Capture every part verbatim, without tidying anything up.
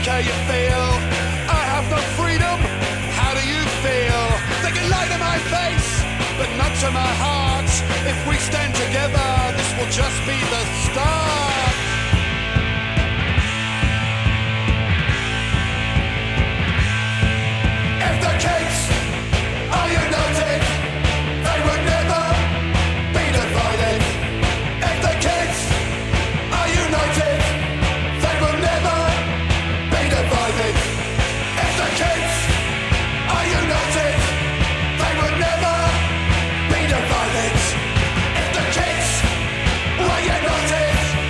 how you feel. I have no freedom, how do you feel? They can lie to my face, but not to my heart. If we stand together, this will just be the start. If the kids are united, they would never be divided. If the kids are united, they will never be divided. If the kids are united, they will never be divided. If the kids were united,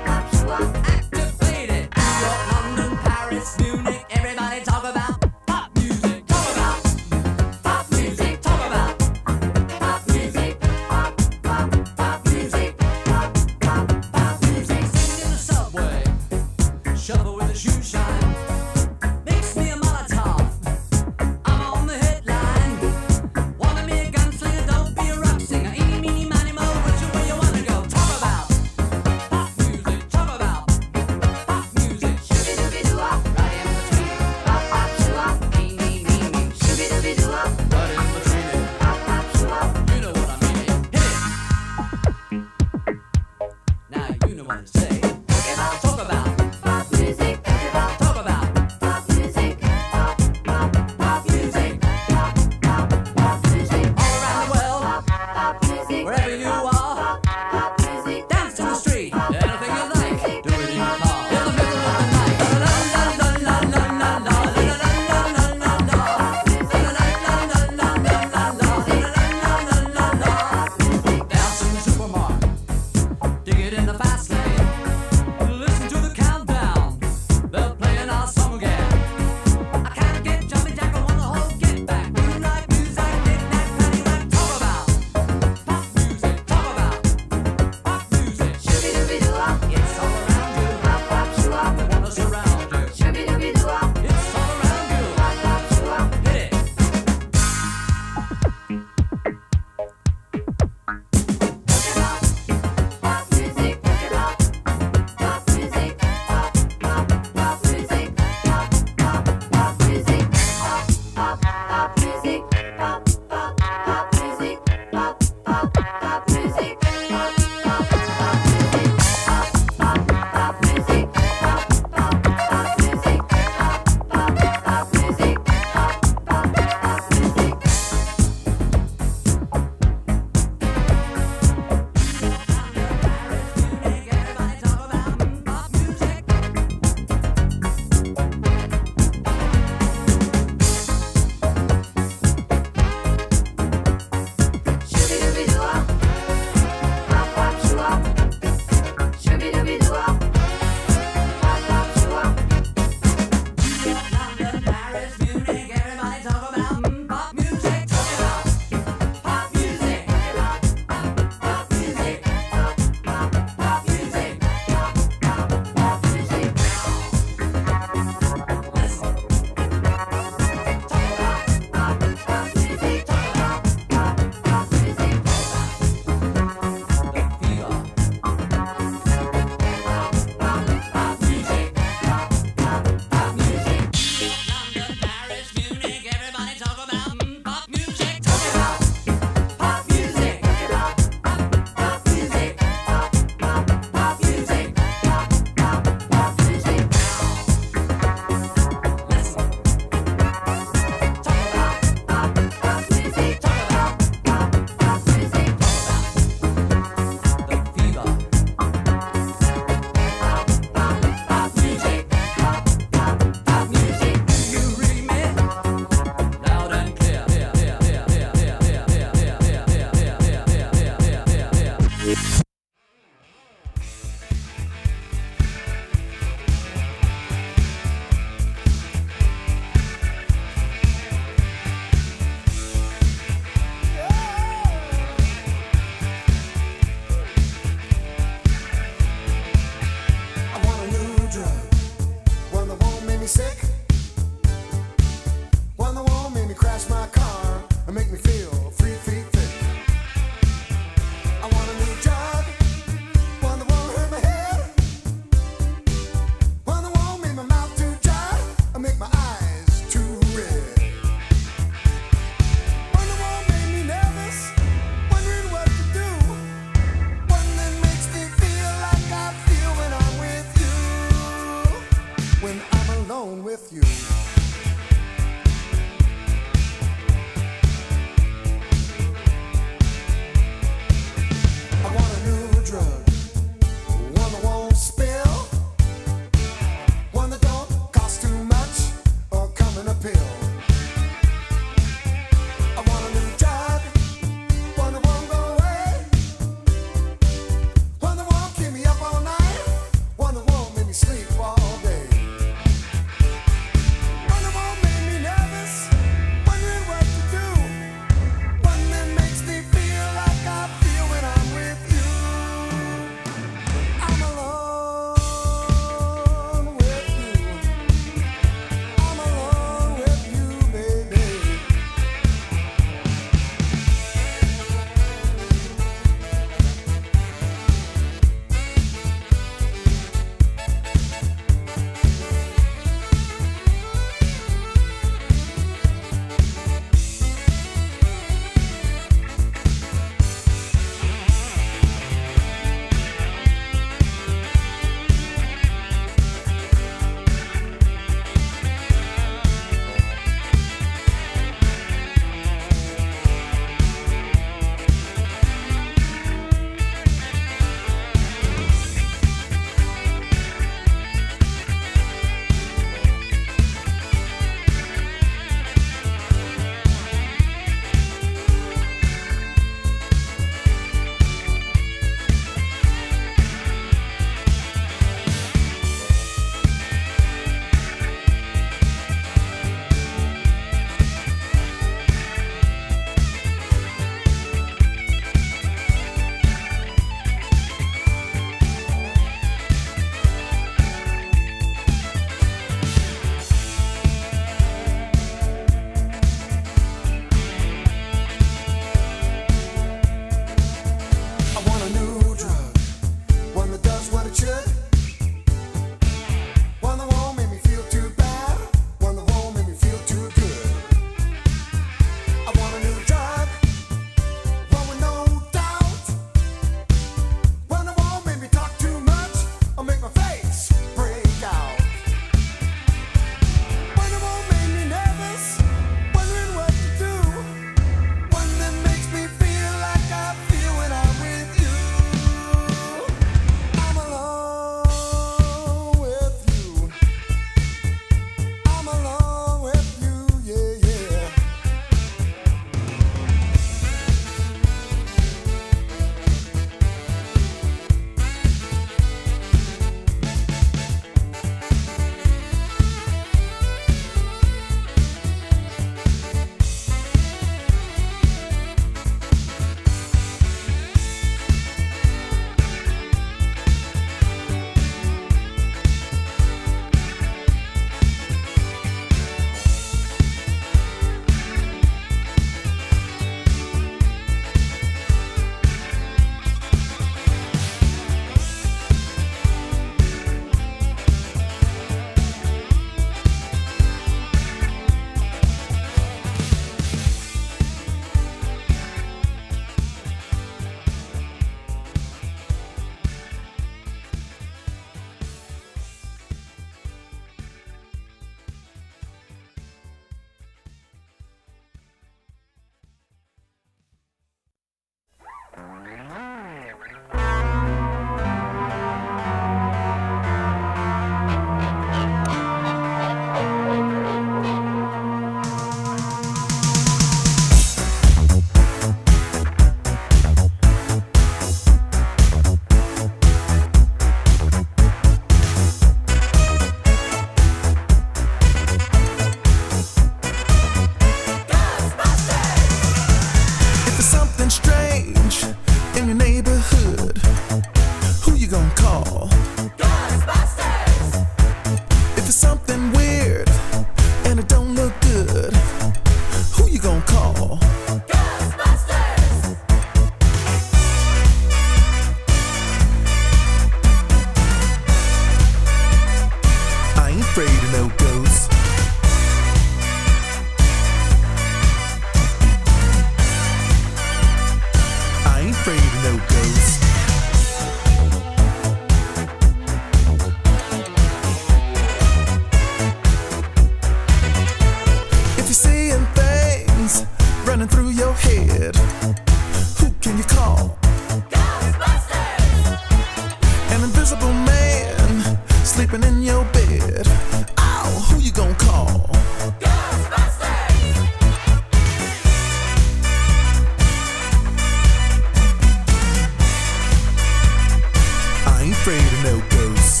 afraid of no ghosts.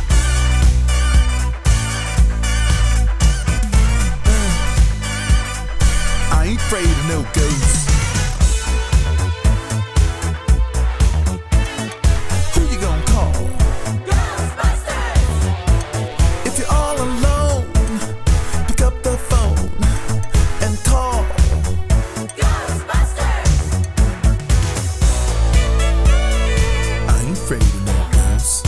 Uh, I ain't afraid of no ghosts. Who you gonna call? Ghostbusters! If you're all alone, pick up the phone and call. Ghostbusters! I ain't afraid of no ghosts.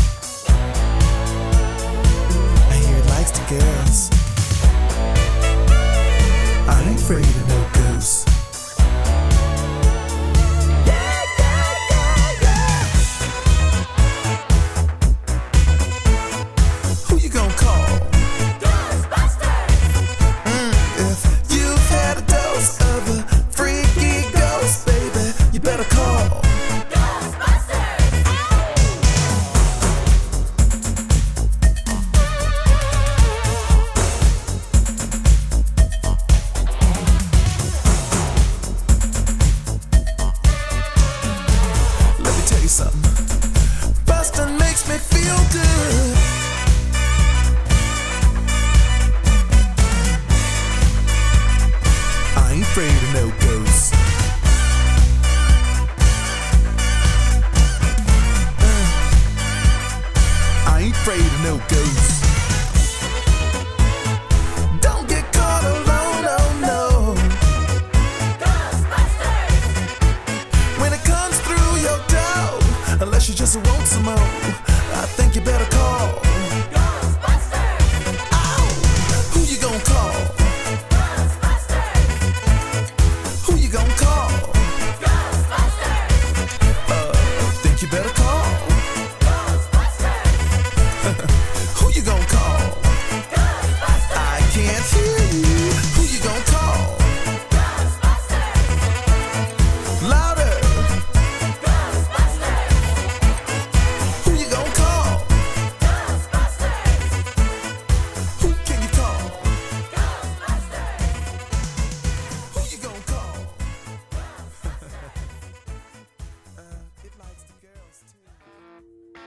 I hear it likes the girls. I ain't afraid of no ghosts. Yeah, yeah, yeah, yeah! Who you gonna call? Ghostbusters! If you've had a dose of a freaky ghost, baby, you better call. Ghostbusters! Let me tell you something. Bustin' makes me feel good. I ain't afraid of no ghosts. Uh, I ain't afraid of no ghosts. Don't get caught alone, oh no. Ghostbusters! When it comes through your door, unless you just want some more, I think you better call. Ghostbusters! Ow! Who you gonna call? Ghostbusters! Who you gonna call? Ghostbusters! Uh, think you better call. Ghostbusters! Who you gonna call? Ghostbusters! I can't hear you. Who you gonna call? Ghostbusters! Louder. Ghostbusters! Who you gonna call? Ghostbusters! Who can you call? Ghostbusters! Who you gonna call? Uh, it likes the girls too.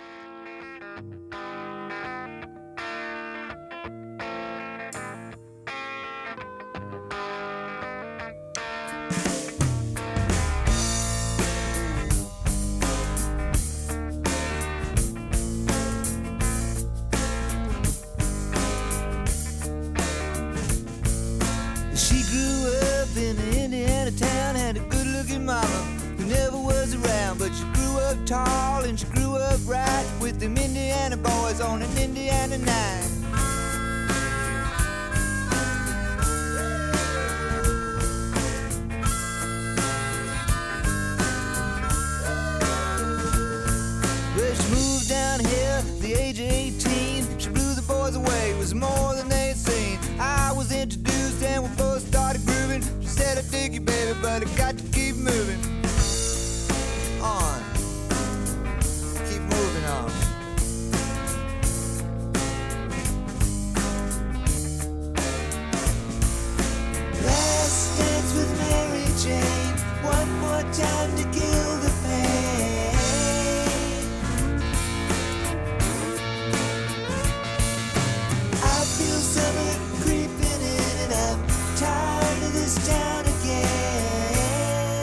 She grew up in an Indiana town, had a good-looking mama who never was around, but she grew up tall and she grew up right with them Indiana boys on an Indiana night. Well, she moved down here at the age of eighteen. She blew the boys away, it was more than they'd seen. I was introduced and we both started grooving. She said, I dig you, baby, but I got to keep moving on. Keep moving on. Last dance with Mary Jane. One more time to kill the pain. I feel summer creeping in and I'm tired of this town again.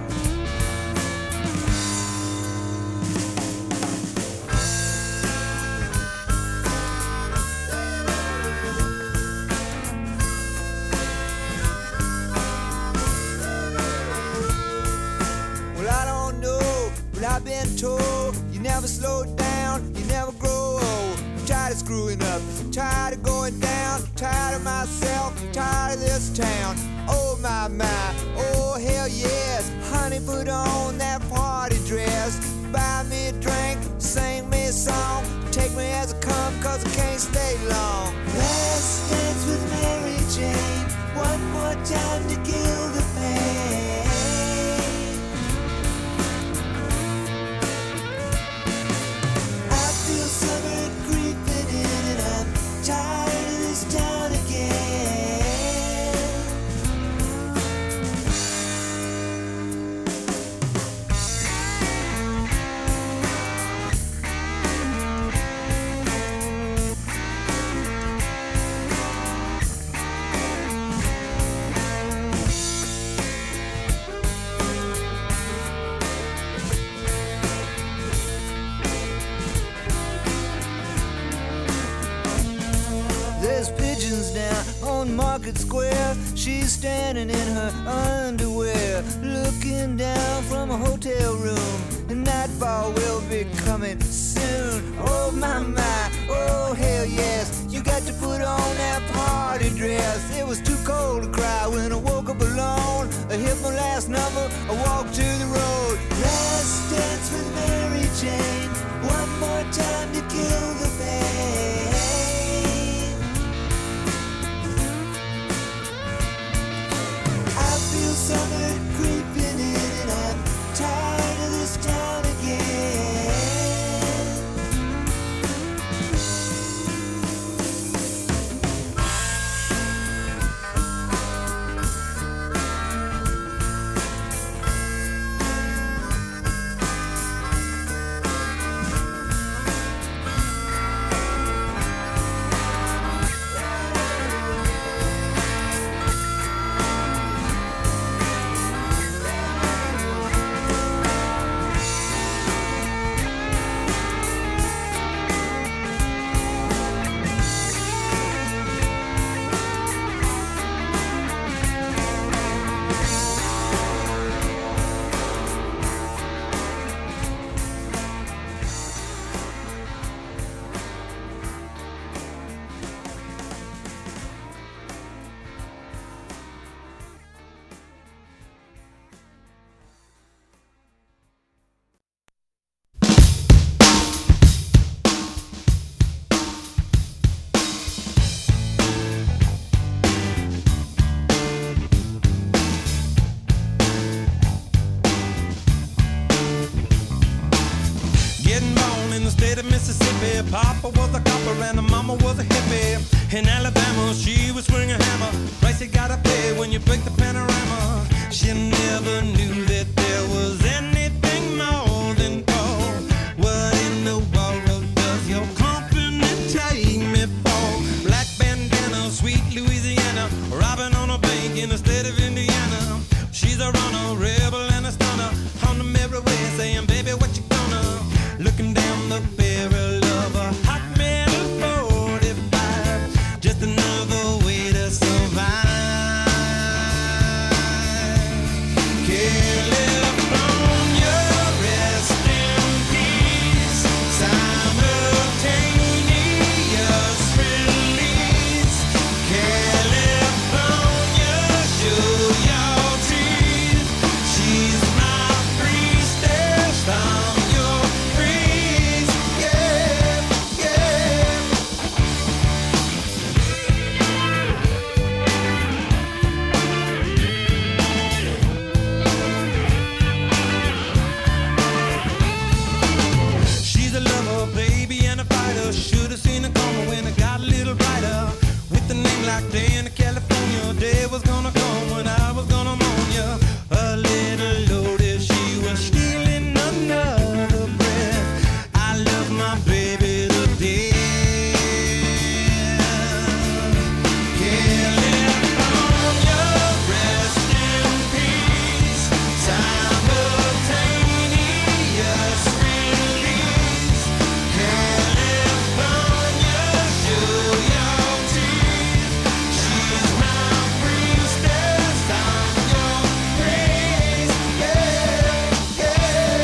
Well, I don't know, but I've been told you never slow down, you never grow old. I'm tired of screwing up, tired of going down, tired of myself, tired of this town. Oh my, my, oh hell yes. Honey, put on that party dress, buy me a drink, sing me a song, take me as I come, cause I can't stay long. Last dance with Mary Jane, one more time to kill the pain. I feel summer creeping in and I'm tired of this town again. Market Square. She's standing in her underwear, looking down from a hotel room. And nightfall will be coming soon. Oh my my, oh hell yes, you got to put on that party dress. It was too cold to cry when I woke up alone. I hit my last number, I walked to the road. Last dance with Mary Jane, one more time to kill the pain. I feel summer creeping in and I'm tired of this town again. Papa was a copper and the mama was a hippie. In Alabama, she was swinging a hammer. Price you gotta pay when you break the panorama. She never knew that there was anything more than gold. What in the world does your company take me for? Black bandana, sweet Louisiana, robbing on a bank in the state of Indiana. She's a runner, rebel and a stunner. On the merry way saying, baby, what you gonna? Looking down the barrel of a hot metal forty-five, just another way to survive. California, rest in peace. Simultaneous release. California, show your teeth. She's my priestess. I'm your priest. Yeah, yeah. She's a lover, baby, and a fighter. Should've seen her coming when it got a little brighter. With a name like Dana, California, day was gonna come when I was gonna mourn ya. A little loaded, she was stealing another breath. I love my baby to death. California, rest in peace. Simultaneous release. California, show your teeth. She's my priestess. I'm your praise. Yeah, yeah.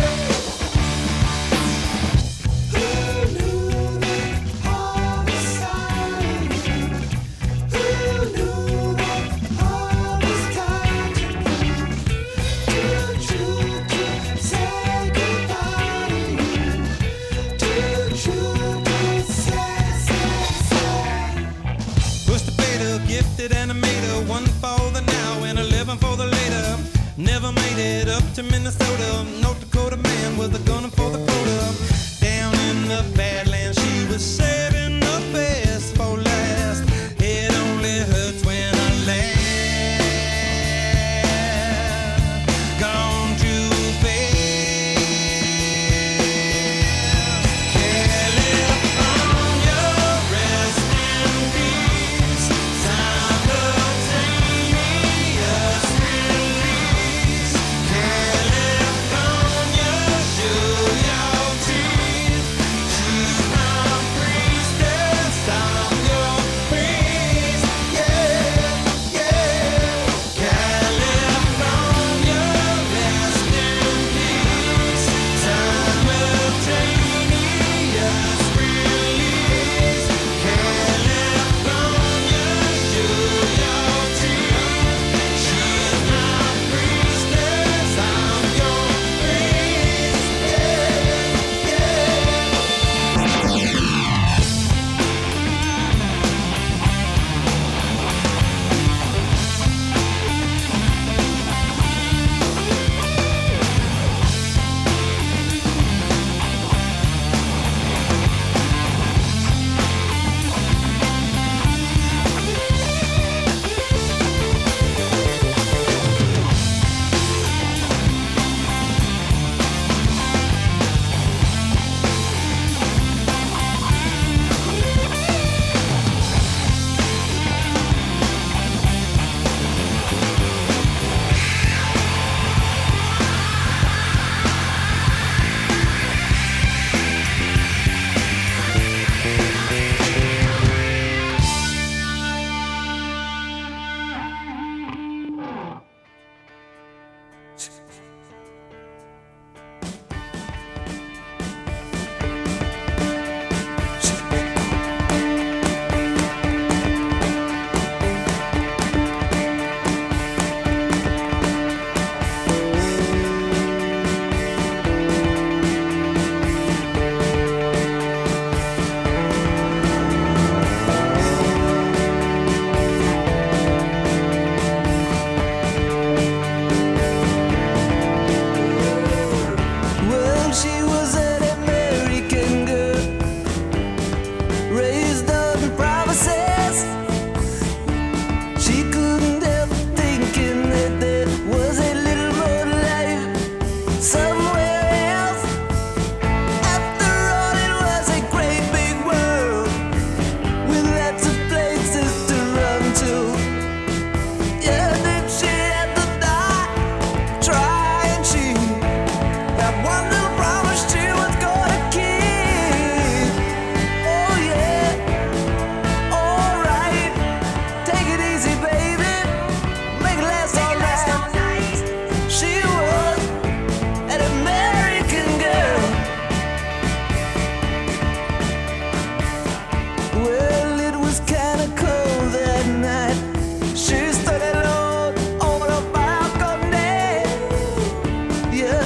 Who knew that all was silent? Who knew that all was time to prove? Too true to say goodbye to you. Too true to say, say, say. Pushed the fader, gifted animator, one for the now and eleven for the later. Never made it up to Minnesota. North Dakota man was a gunner for the quota. Down in the Badlands, she was saving the best for last. It only hurts when I laugh. Gone too fast. California, rest in peace. Simultaneous release. California, show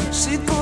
She